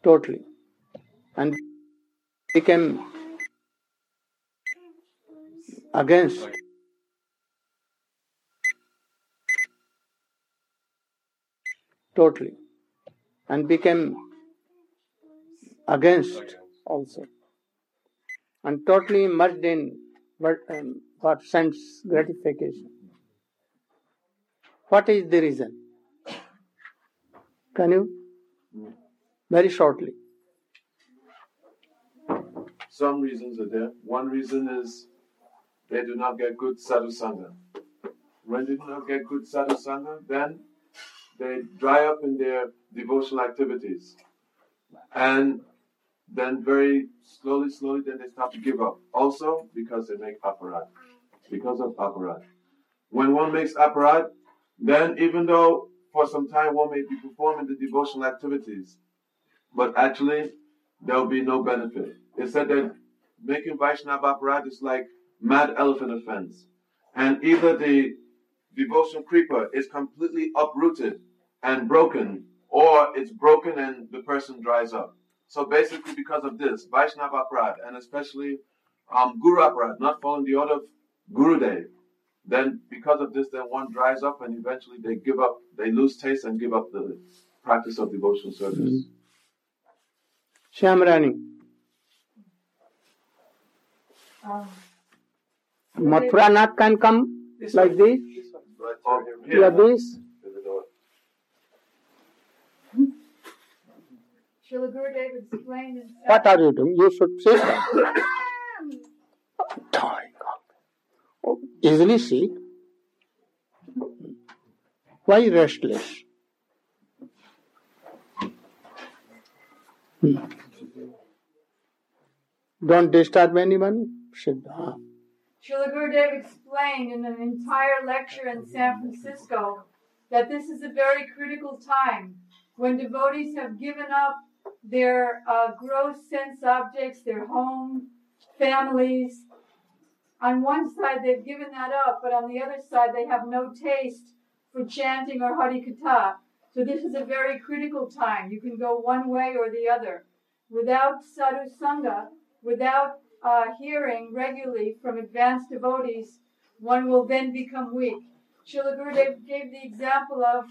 totally, and became against totally, and became against also, and totally merged in what sense gratification. What is the reason? Can you? Very shortly. Some reasons are there. One reason is they do not get good sadhusanga. When they do not get good sadhusanga, then they dry up in their devotional activities. And then very slowly, then they start to give up. Also, because they make aparad. Because of aparad. When one makes aparad, then even though for some time one may be performing the devotional activities, but actually there will be no benefit. It said that making Vaishnava aparad is like mad elephant offense. And either the devotional creeper is completely uprooted and broken, or it's broken and the person dries up. So basically because of this, Vaishnava aparad, and especially Guru aparad, not following the order of Gurudev, then because of this, then one dries up and eventually they give up, they lose taste and give up the practice of devotional service. Shyamrani. Mathura Nath can come like this? Yeah, this? Srila Gurudev explained in What are you doing? You should sit down. Oh, easily sit. Why restless? Don't disturb anyone. Sit down. Srila Gurudev explained in an entire lecture in San Francisco that this is a very critical time when devotees have given up their gross sense objects, their home, families. On one side they've given that up, but on the other side they have no taste for chanting or Harikatha. So this is a very critical time. You can go one way or the other. Without sadhu sangha, without hearing regularly from advanced devotees, one will then become weak. Srila Gurudev gave the example of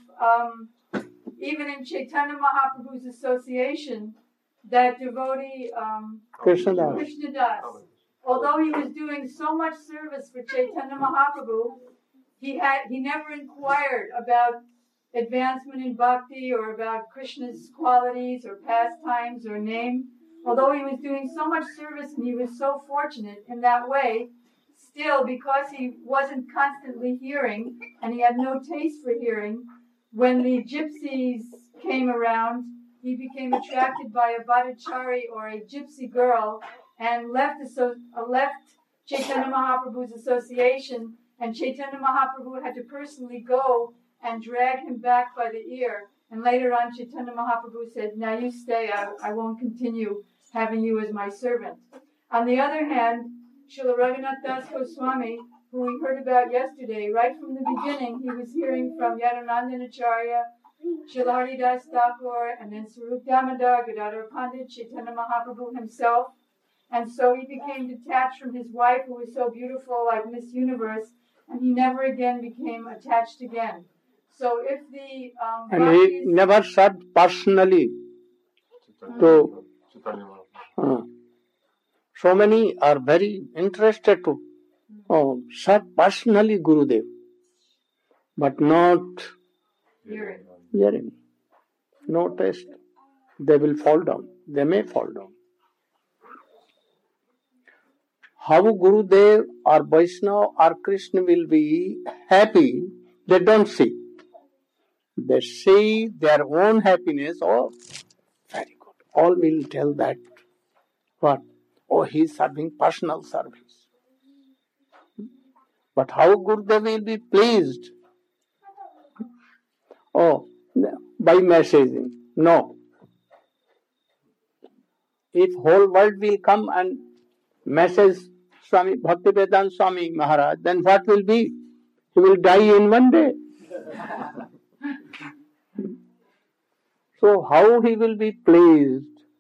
even in Chaitanya Mahaprabhu's association, that devotee Krishnadas, although he was doing so much service for Chaitanya Mahaprabhu, he never inquired about advancement in bhakti or about Krishna's qualities or pastimes or name. Although he was doing so much service and he was so fortunate in that way, still, because he wasn't constantly hearing and he had no taste for hearing, when the gypsies came around, he became attracted by a Bhattachari or a gypsy girl and left Chaitanya Mahaprabhu's association, and Chaitanya Mahaprabhu had to personally go and drag him back by the ear. And later on, Chaitanya Mahaprabhu said, "Now you stay, I won't continue having you as my servant." On the other hand, Srila Raghunath Das Goswami, who we heard about yesterday, right from the beginning, he was hearing from Yadanandanacharya, Srila Haridas Thakur, and then Swarup Damodar, Gadadhar Pandit, Chaitanya Mahaprabhu himself. And so he became detached from his wife, who was so beautiful, like Miss Universe, and he never again became attached again. So if the and he never served personally to. So many are very interested to serve personally Gurudev, but not hearing. No taste. They will fall down. They may fall down. How Gurudev or Vaishnava or Krishna will be happy, they don't see. They see their own happiness. Oh, very good. All will tell that. What? Oh, he is serving personal service. But how Gurudev will be pleased? Oh, by messaging. No. If whole world will come and message Swami Bhaktivedanta Swami Maharaj, then what will be? He will die in one day. So how he will be pleased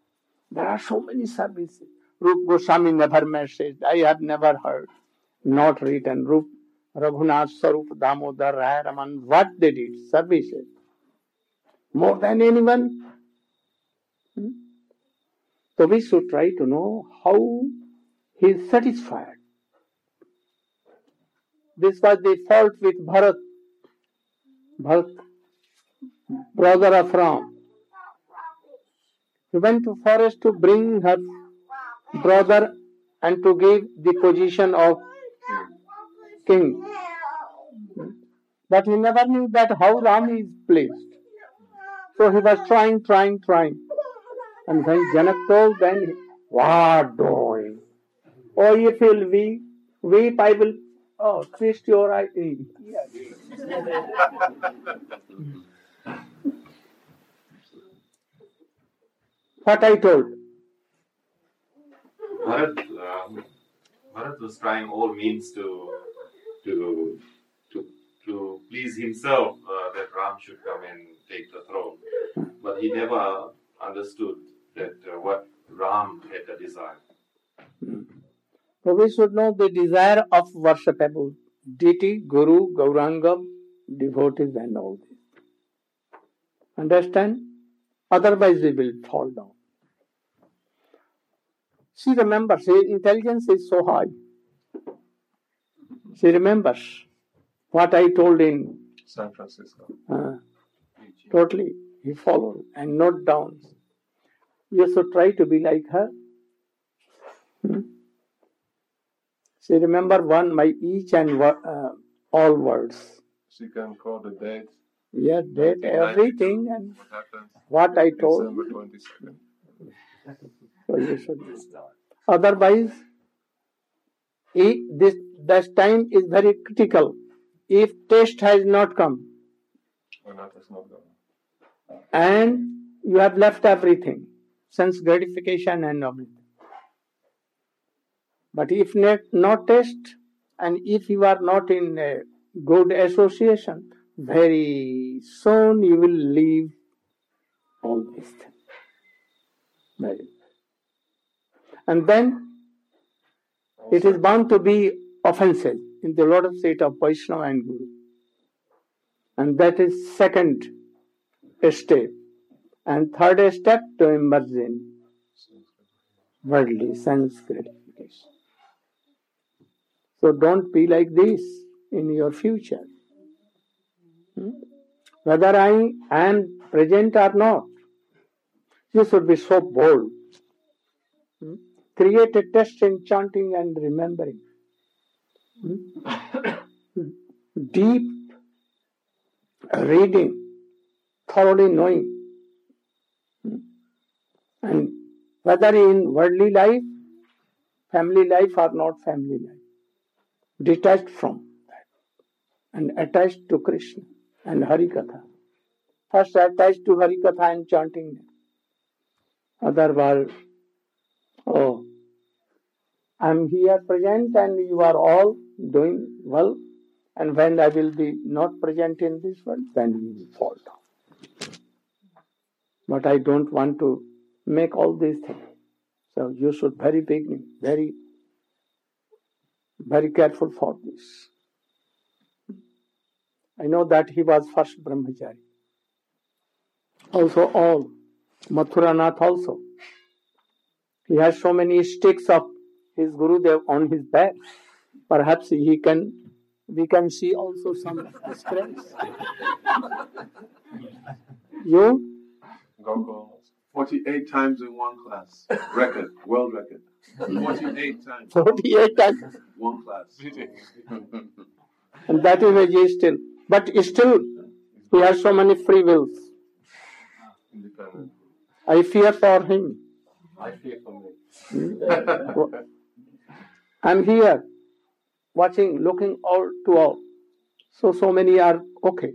There are so many services. Rup Goswami never messaged. I have never heard. Not written. Rup Raghunath, Sarup, Damodar, Rai Raman, what they did? Services. More than anyone. So we should try to know how he is satisfied. This was the fault with Bharat. Bharat, brother of Ram. He went to forest to bring her brother and to give the position of king. But he never knew that how Ram is placed. So he was trying. And when Janak told, then he, what doing? Oh, if he'll weep, I will twist your eye. Yes. What I told. Bharat was trying all means to please himself that Ram should come and take the throne, but he never understood that what Ram had a desire. So we should know the desire of worshipable deity, Guru, Gauranga, devotees and all this. Understand? Otherwise we will fall down. She remembers, her intelligence is so high. She remembers what I told in San Francisco. Totally. He followed and note down. You should try to be like her. She remember each and all words. She can call the date. Yes, date, everything, and What happened? what I told. December 22nd. So you should. Otherwise, this time is very critical. If test has not come, and you have left everything, sense gratification and everything. But if not test, and if you are not in a good association, very soon you will leave all these things. And then it is bound to be offensive in the lotus feet of Vaishnava and Guru. And that is second step. And third step to emerge in worldly sense gratification. So don't be like this in your future. Whether I am present or not, you should be so bold. Create a test in chanting and remembering. Deep reading, thoroughly knowing. And whether in worldly life, family life or not family life, detached from that and attached to Krishna and Harikatha. First attached to Harikatha and chanting. Otherwise, I am here present and you are all doing well, and when I will be not present in this world, then we will fall down. But I don't want to make all these things. So you should very careful for this. I know that he was first brahmachari. Also all, Mathuranath also. He has so many sticks of his Gurudev on his back. Perhaps we can see also some scraps. You? Gokul. 48 times in one class. Record, world record. 48 times. 48 times. One class. And that is why he is still. But still, he has so many free wills. Independent. I fear for him. I fear for me. I'm here, watching, looking all to all. So many are okay.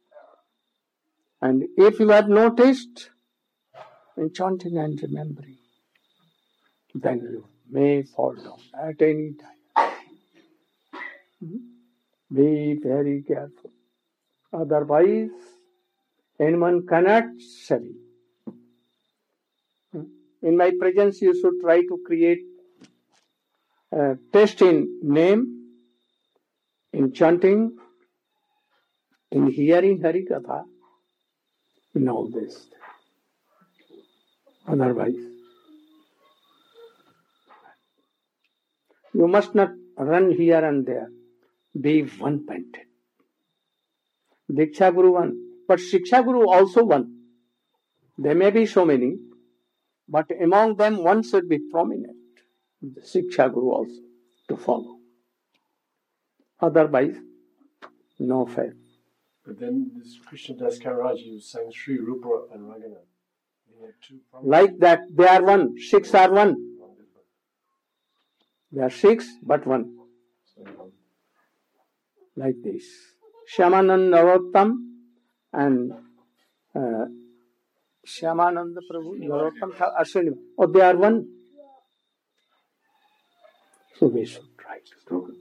And if you have noticed in chanting and remembering, then you may fall down at any time. Be very careful. Otherwise, anyone cannot study. in my presence you should try to create taste in name, in chanting, in hearing Hari Katha, in all this. Otherwise, you must not run here and there. Be one-pointed. Diksha Guru one, but Shiksha Guru also one. There may be so many, but among them one should be prominent. The Shiksha Guru also to follow. Otherwise, no faith. But then this Krishnadas Kaviraj was saying Sri Rupa and Raghunath. They had two Like that, they are one. Six are one. They are six, but one. Like this. Shyamananda Narottam and Shyamananda Prabhu, Narottam, Ashwini. Oh, they are one. So we should try to.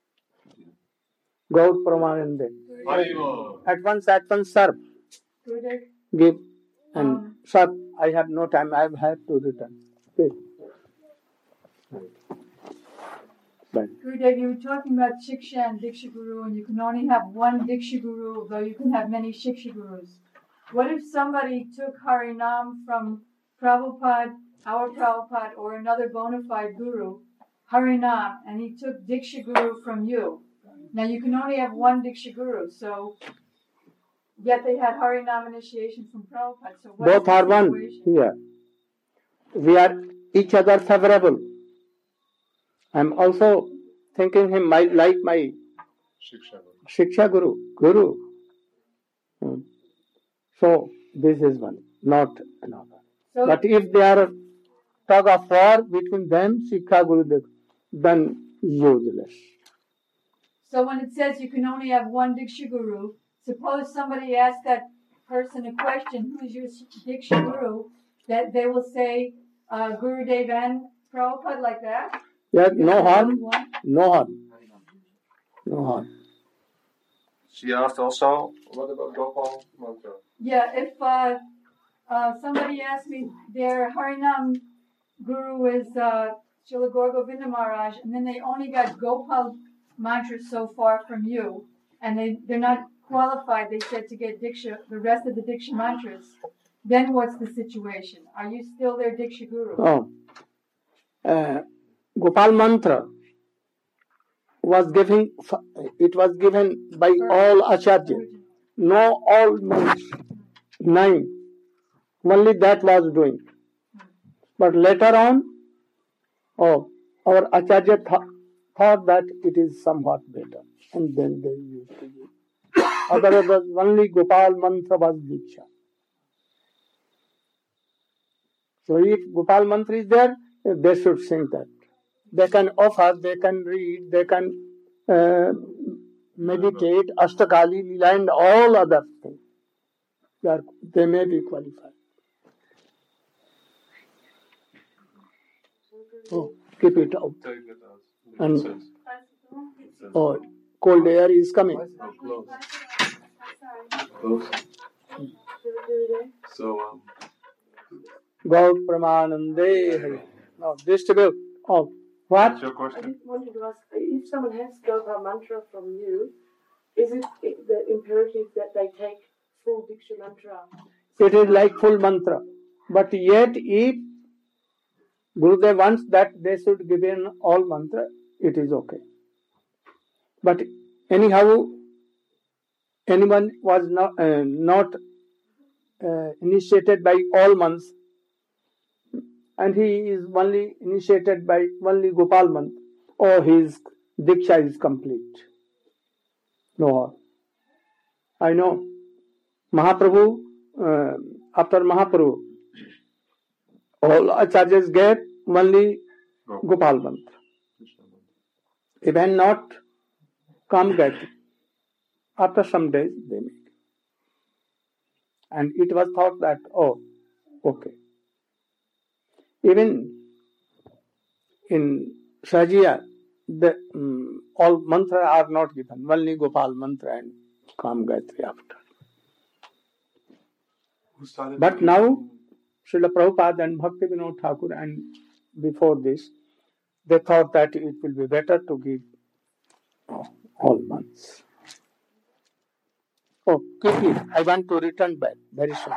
Gaur Pramanande. At once, serve. Give and serve. I have no time. I have to return. Okay. Gurudev, you were talking about Shiksha and Diksha Guru, and you can only have one Diksha Guru, though you can have many Shiksha Gurus. What if somebody took Harinam from Prabhupada, our Prabhupada, or another bona fide Guru, Harinam, and he took Diksha Guru from you? Now you can only have one Diksha Guru, so yet they had Harinam initiation from Prabhupada. So what both are one here. We are each other favorable. I am also thinking him like my Shiksha Guru. So this is one, not another. So but if they are tug of war between them, Shiksha Guru, then useless. So when it says you can only have one Diksha Guru, suppose somebody asks that person a question, who's your Diksha Guru, that they will say Gurudev and Prabhupada like that? Yeah, no harm. She asked also, what about Gopal Mantra? Yeah, if somebody asked me, their Harinam Guru is Srila Gaur Govinda Maharaj, and then they only got Gopal Mantra so far from you, and they're not qualified, they said, to get Diksha, the rest of the Diksha mantras, then what's the situation? Are you still their Diksha Guru? Oh. Gopal Mantra was given by all Acharyas. No, all means 9. Only that was doing. But later on, our Acharya thought that it is somewhat better. And then they used to use. Otherwise, only Gopal Mantra was Diksha. So if Gopal Mantra is there, they should sing that. They can offer, they can read, they can meditate, Ashtakali, Leela and all other things. They may be qualified. Oh, keep it out. And cold air is coming. Close. So, Gaur Pramanande. Now, distribute. Oh, what? what's your I question? just wanted to ask, if someone has Gopal Mantra from you, is it the imperative that they take full Diksha Mantra? It is like full mantra. But yet, if Gurudev wants that they should give in all mantra, it is okay. But anyhow, anyone was not initiated by all months, and he is only initiated by only Gopal Mantra, or his Diksha is complete. No. I know Mahaprabhu, after Mahaprabhu, all Acharyas get only Gopal Mantra. Even not come get. After some days they make. And it was thought that, okay. Even in Sahajiya, all mantra are not given. Only Gopal Mantra and Kam Gayatri after. Who started But now Srila Prabhupada and Bhakti Vinod Thakur, and before this, they thought that it will be better to give all months. Oh, quickly, I want to return back very soon.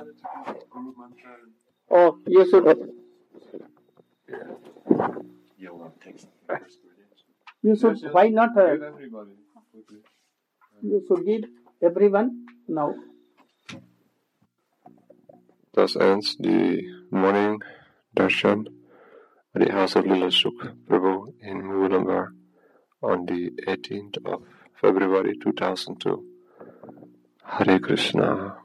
Oh, you should. You should. Why not? You should give everyone now. Thus ends the morning darshan at the house of Lila Sukh Prabhu in Mugulambur on the 18th of February 2002. Hare Krishna.